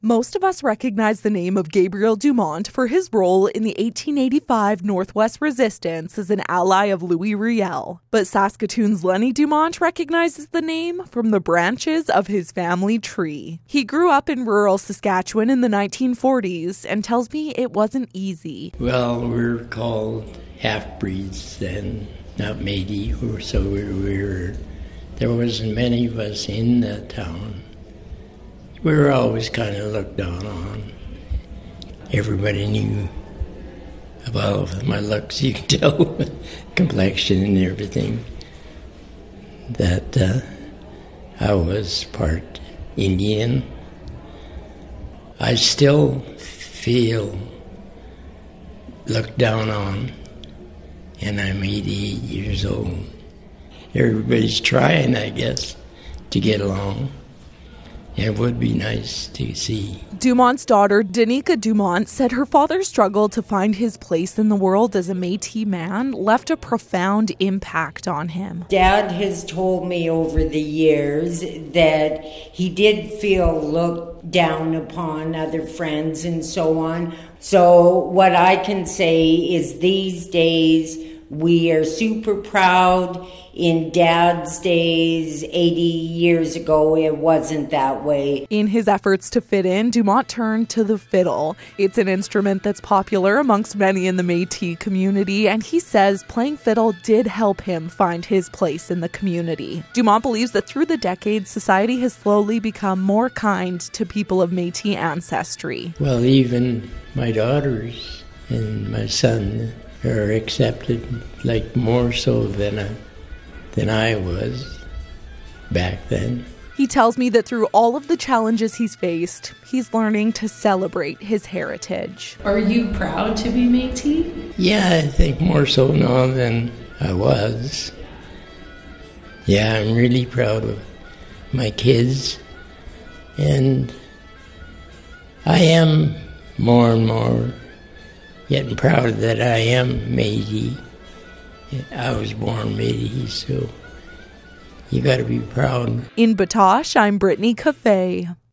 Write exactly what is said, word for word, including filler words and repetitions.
Most of us recognize the name of Gabriel Dumont for his role in the eighteen eighty-five Northwest Resistance as an ally of Louis Riel. But Saskatoon's Lenny Dumont recognizes the name from the branches of his family tree. He grew up in rural Saskatchewan in the nineteen forties and tells me it wasn't easy. Well, we're called half-breeds then, not Métis, so we were, there wasn't many of us in the town. We were always kind of looked down on. Everybody knew about my looks, you can tell, complexion and everything, that uh, I was part Indian. I still feel looked down on, and I'm eighty-eight years old. Everybody's trying, I guess, to get along. It would be nice to see. Dumont's daughter, Danica Dumont, said her father's struggle to find his place in the world as a Métis man left a profound impact on him. Dad has told me over the years that he did feel looked down upon, other friends and so on. So what I can say is these days we are super proud. In Dad's days, eighty years ago, it wasn't that way. In his efforts to fit in, Dumont turned to the fiddle. It's an instrument that's popular amongst many in the Métis community, and he says playing fiddle did help him find his place in the community. Dumont believes that through the decades, society has slowly become more kind to people of Métis ancestry. Well, even my daughters and my son are accepted, like more so than a than I was back then. He tells me that through all of the challenges he's faced, he's learning to celebrate his heritage. Are you proud to be Métis? Yeah, I think more so now than I was. Yeah, I'm really proud of my kids, and I am more and more getting proud that I am Métis. I was born Métis, so you got to be proud. In Batoche, I'm Brittany Cafe.